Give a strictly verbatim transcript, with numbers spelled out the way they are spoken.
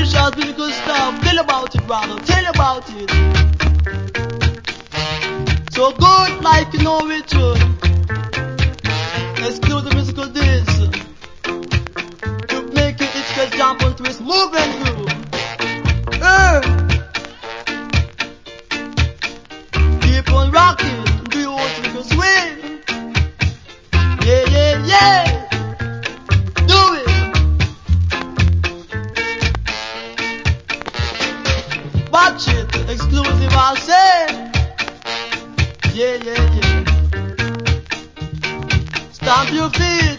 vicious, musical stuff. Tell about it, brother, tell about it. So good like you know it should. Exclusive musical disc to make you itch, get jump and twist, move and groove. Uh. Keep on rocking, do you want to swing? Yeah, yeah, yeah. Do it. Watch it, exclusive I'll say. Yeah, yeah, yeah. Stamp your feet.